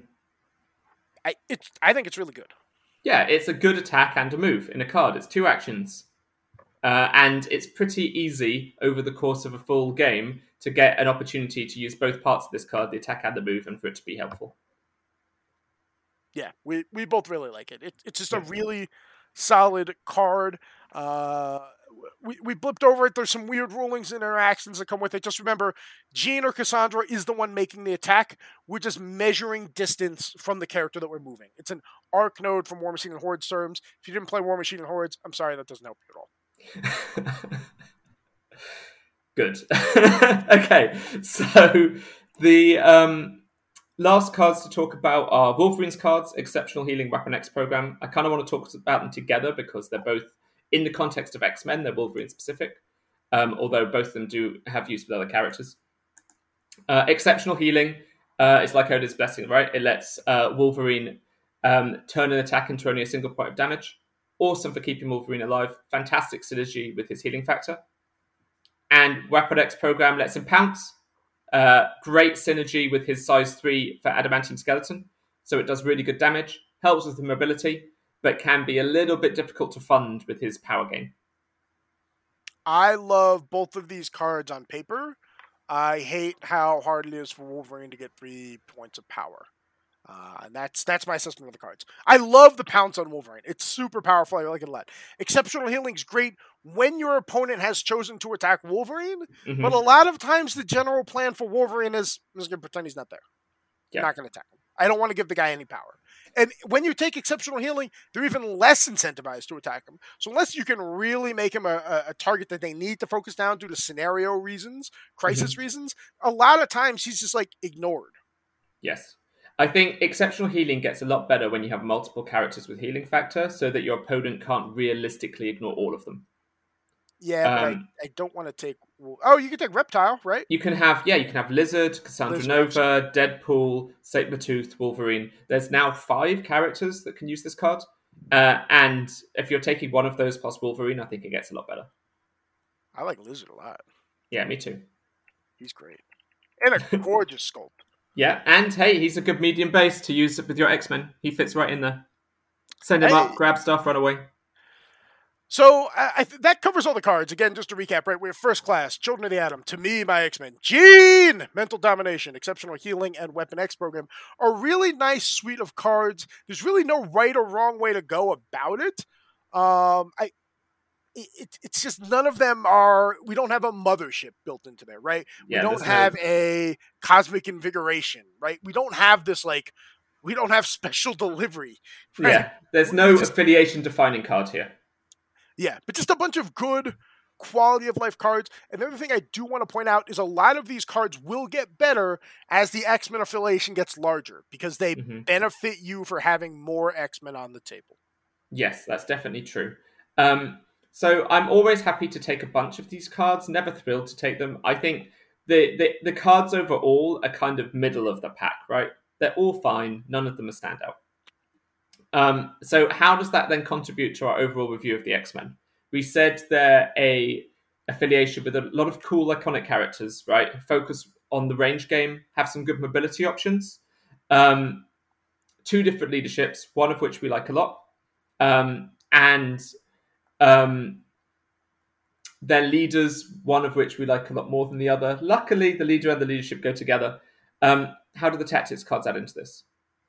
I it's I think it's really good. Yeah, it's a good attack and a move in a card. It's two actions. Uh, and it's pretty easy over the course of a full game to get an opportunity to use both parts of this card, the attack and the move, and for it to be helpful. Yeah, we, we both really like it. it. It's just a Yeah. really solid card. Uh, we, we blipped over it. There's some weird rulings and interactions that come with it. Just remember, Jean or Cassandra is the one making the attack. We're just measuring distance from the character that we're moving. It's an arc node from War Machine and Hordes terms. If you didn't play War Machine and Hordes, I'm sorry, that doesn't help you at all. Good. Okay, so the um, last cards to talk about are Wolverine's cards, Exceptional Healing Weapon X Program. I kind of want to talk about them together because they're both, in the context of X-Men, they're Wolverine specific, um, although both of them do have use with other characters. Uh, Exceptional Healing uh, is like Odin's Blessing, right? It lets uh, Wolverine um, turn an attack into only a single point of damage. Awesome for keeping Wolverine alive. Fantastic synergy with his healing factor. And Weapon X Program lets him pounce. Uh, great synergy with his size three for Adamantium Skeleton. So it does really good damage. Helps with the mobility, but can be a little bit difficult to fund with his power gain. I love both of these cards on paper. I hate how hard it is for Wolverine to get three points of power. Uh, and that's that's my assessment of the cards. I love the pounce on Wolverine. It's super powerful. I like it a lot. Exceptional Healing's great when your opponent has chosen to attack Wolverine, Mm-hmm. but a lot of times the general plan for Wolverine is I'm just going to pretend he's not there. Yeah. I'm not going to attack him. I don't want to give the guy any power. And when you take Exceptional Healing, they're even less incentivized to attack him. So unless you can really make him a, a, a target that they need to focus down due to scenario reasons, crisis Mm-hmm. reasons, a lot of times he's just like ignored. Yes. I think Exceptional Healing gets a lot better when you have multiple characters with healing factor so that your opponent can't realistically ignore all of them. Yeah, but Um, I, I don't want to take... Oh, you can take Reptile, right? You can have, yeah, you can have Lizard, Cassandra Lizard, Nova, Deadpool, Sabretooth, Wolverine. There's now five characters that can use this card. Uh, and if you're taking one of those plus Wolverine, I think it gets a lot better. I like Lizard a lot. Yeah, me too. He's great. And a gorgeous sculpt. Yeah, and hey, he's a good medium base to use with your X-Men. He fits right in there. Send him Hey. up, grab stuff, run away. So I, I th- that covers all the cards. Again, just to recap, right? We have First Class, Children of the Atom, To Me, My X-Men, Gene, Mental Domination, Exceptional Healing, and Weapon X Program. A really nice suite of cards. There's really no right or wrong way to go about it. Um, I It, it's just none of them are, we don't have a mothership built into there, right? Yeah, we don't there's have no- a cosmic invigoration, right? We don't have this, like, we don't have special delivery. Right? Yeah, there's no affiliation defining card here. Yeah, but just a bunch of good quality of life cards. And the other thing I do want to point out is a lot of these cards will get better as the X-Men affiliation gets larger because they Mm-hmm. benefit you for having more X-Men on the table. Yes, that's definitely true. Um, so I'm always happy to take a bunch of these cards, never thrilled to take them. I think the, the, the cards overall are kind of middle of the pack, right? They're all fine. None of them are standout. Um, so how does that then contribute to our overall review of the X-Men? We said they're a affiliation with a lot of cool, iconic characters, right? Focus on the range game, have some good mobility options. Um, two different leaderships, one of which we like a lot. Um, and um, their leaders, one of which we like a lot more than the other. Luckily, the leader and the leadership go together. Um, how do the tactics cards add into this?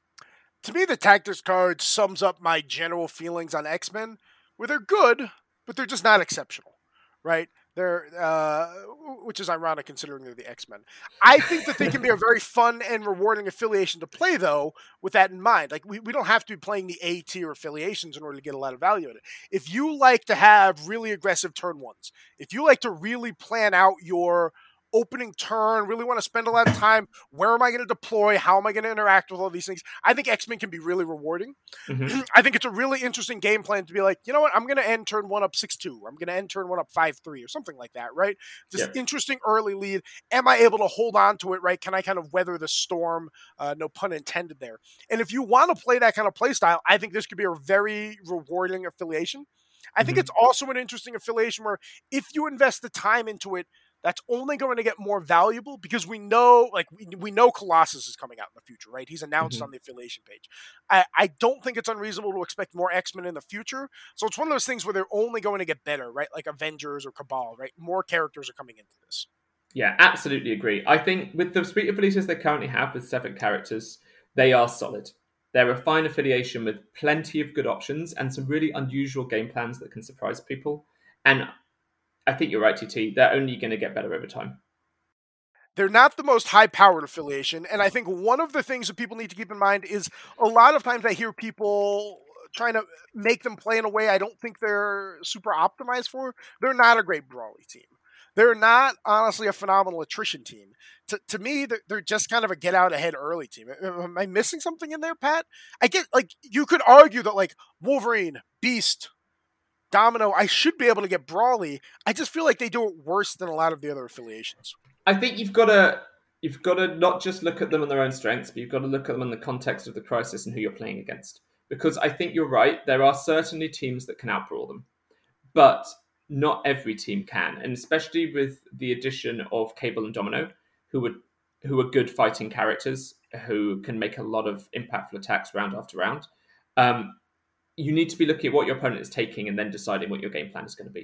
To me, the tactics card sums up my general feelings on X-Men, where they're good, but they're just not exceptional, right? They're, uh, which is ironic considering they're the X-Men. I think that they can be a very fun and rewarding affiliation to play, though, with that in mind. Like, we, we don't have to be playing the A-tier affiliations in order to get a lot of value in it. If you like to have really aggressive turn ones, if you like to really plan out your opening turn, really want to spend a lot of time, where am I going to deploy, how am I going to interact with all these things, I think X-Men can be really rewarding. Mm-hmm. I think it's a really interesting game plan to be like, you know what, I'm going to end turn one up six two, I'm going to end turn one up five three, or something like that, right? This Yep. interesting early lead. Am I able to hold on to it, right? Can I kind of weather the storm? Uh, no pun intended there. And if you want to play that kind of play style, I think this could be a very rewarding affiliation. I think Mhm. it's also an interesting affiliation where if you invest the time into it, that's only going to get more valuable because we know, like we, we know Colossus is coming out in the future, right? He's announced Mhm. on the affiliation page. I, I don't think it's unreasonable to expect more X-Men in the future. So it's one of those things where they're only going to get better, right? Like Avengers or Cabal, right? More characters are coming into this. Yeah, absolutely agree. I think with the suite of releases they currently have with seven characters, they are solid. They're a fine affiliation with plenty of good options and some really unusual game plans that can surprise people. And I think you're right, T T. They're only going to get better over time. They're not the most high-powered affiliation, and I think one of the things that people need to keep in mind is a lot of times I hear people trying to make them play in a way I don't think they're super optimized for. They're not a great brawly team. They're not, honestly, a phenomenal attrition team. To, to me, they're, they're just kind of a get-out-ahead early team. Am I missing something in there, Pat? I get, like, you could argue that, like, Wolverine, Beast, Domino, I should be able to get brawly. I just feel like they do it worse than a lot of the other affiliations. I think you've got to you've got to not just look at them on their own strengths, but you've got to look at them in the context of the crisis and who you're playing against. Because I think you're right. There are certainly teams that can outbrawl them, but not every team can. And especially with the addition of Cable and Domino, who would who are good fighting characters, who can make a lot of impactful attacks round after round. Um, you need to be looking at what your opponent is taking and then deciding what your game plan is going to be.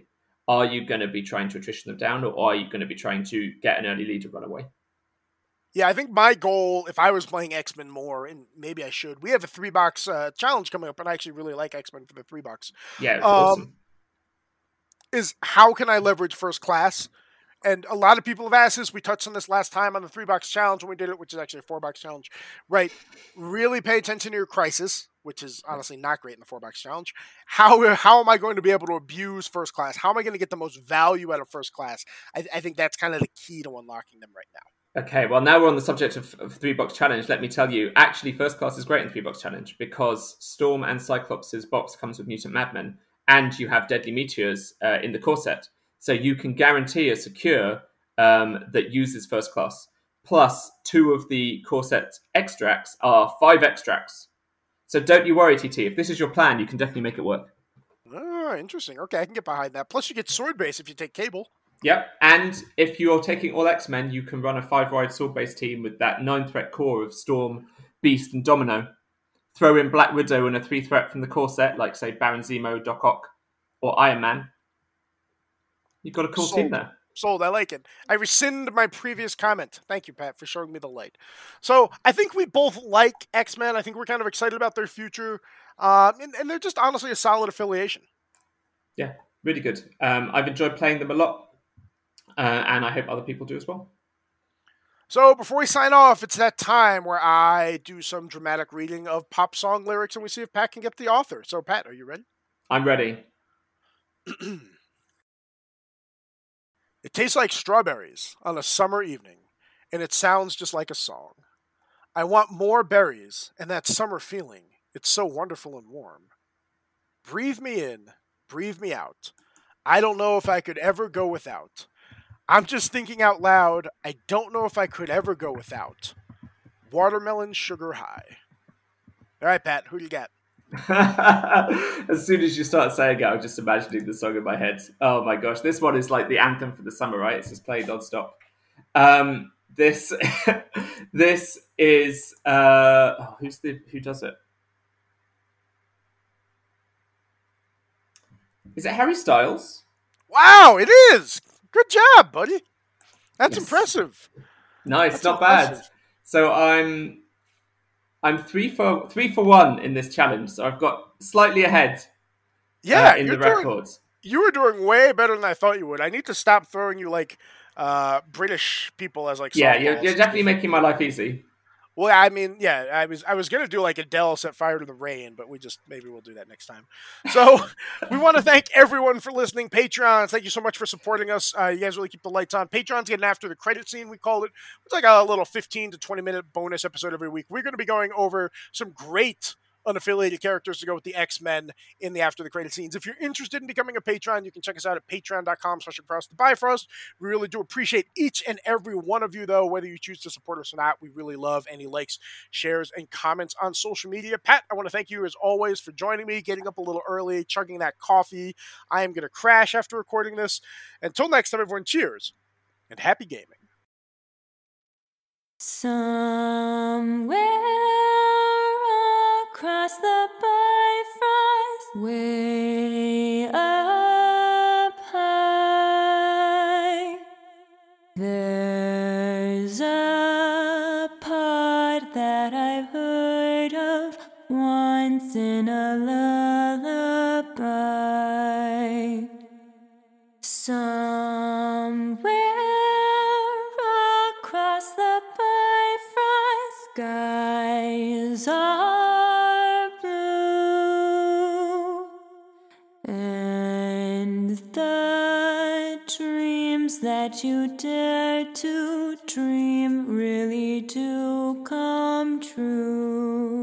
Are you going to be trying to attrition them down, or are you going to be trying to get an early lead to run away? Yeah, I think my goal, if I was playing X-Men more, and maybe I should, we have a three-box uh, challenge coming up, and I actually really like X-Men for the three box. Yeah, um, awesome. Is how can I leverage first class? And a lot of people have asked this. We touched on this last time on the three-box challenge when we did it, which is actually a four-box challenge. Right. Really pay attention to your crisis, which is honestly not great in the four-box challenge. How how am I going to be able to abuse first class? How am I going to get the most value out of first class? I, I think that's kind of the key to unlocking them right now. Okay, well, now we're on the subject of, of three-box challenge. Let me tell you, actually, first class is great in three-box challenge because Storm and Cyclops' box comes with Mutant Madmen, and you have Deadly Meteors uh, in the core set. So you can guarantee a secure um, that uses first class. Plus, two of the core set extracts are five extracts. So don't you worry, T T. If this is your plan, you can definitely make it work. Oh, interesting. Okay, I can get behind that. Plus, you get sword base if you take Cable. Yep, and if you're taking all X-Men, you can run a five-wide sword-based team with that nine-threat core of Storm, Beast, and Domino. Throw in Black Widow and a three-threat from the core set, like, say, Baron Zemo, Doc Ock, or Iron Man. You've got a cool Sold. team there. Sold. I like it. I rescind my previous comment. Thank you, Pat, for showing me the light. So I think we both like X-Men. I think we're kind of excited about their future. Uh, and, and they're just honestly a solid affiliation. Yeah, really good. Um, I've enjoyed playing them a lot. Uh, and I hope other people do as well. So before we sign off, it's that time where I do some dramatic reading of pop song lyrics and we see if Pat can get the author. So Pat, are you ready? I'm ready. It tastes like strawberries on a summer evening, and it sounds just like a song. I want more berries and that summer feeling. It's so wonderful and warm. Breathe me in, breathe me out. I don't know if I could ever go without. I'm just thinking out loud, I don't know if I could ever go without. Watermelon sugar high. All right, Pat, who do you got? As soon as you start saying it, I'm just imagining the song in my head. Oh my gosh, this one is like the anthem for the summer, right? It's just played non-stop. Um, this, this is uh, oh, who's the who does it? Is it Harry Styles? Wow, it is. Good job, buddy. That's Yes. impressive. Nice, That's not impressive. bad. So I'm I'm three for three for one in this challenge. So I've got slightly ahead Yeah, uh, in you're the doing, records. you were doing way better than I thought you would. I need to stop throwing you like uh, British people as like Yeah, softballs. you're, you're definitely making my life easy. Well, I mean, yeah, I was I was gonna do like Adele set fire to the rain, but we just maybe we'll do that next time. So we want to thank everyone for listening. Patreons, thank you so much for supporting us. Uh, you guys really keep the lights on. Patreons getting after the credit scene, we call it. It's like a little fifteen to twenty minute bonus episode every week. We're going to be going over some great unaffiliated characters to go with the X-Men in the After the Credit scenes. If you're interested in becoming a patron, you can check us out at patreon.com slash across the Bifrost. We really do appreciate each and every one of you, though, whether you choose to support us or not. We really love any likes, shares, and comments on social media. Pat, I want to thank you, as always, for joining me, getting up a little early, chugging that coffee. I am going to crash after recording this. Until next time, everyone, cheers and happy gaming. Somewhere across the Bifrost, way up high, there's a part that I've heard of once in a lullaby. Somewhere across the Bifrost, skies are blue, and the dreams that you dare to dream really do come true.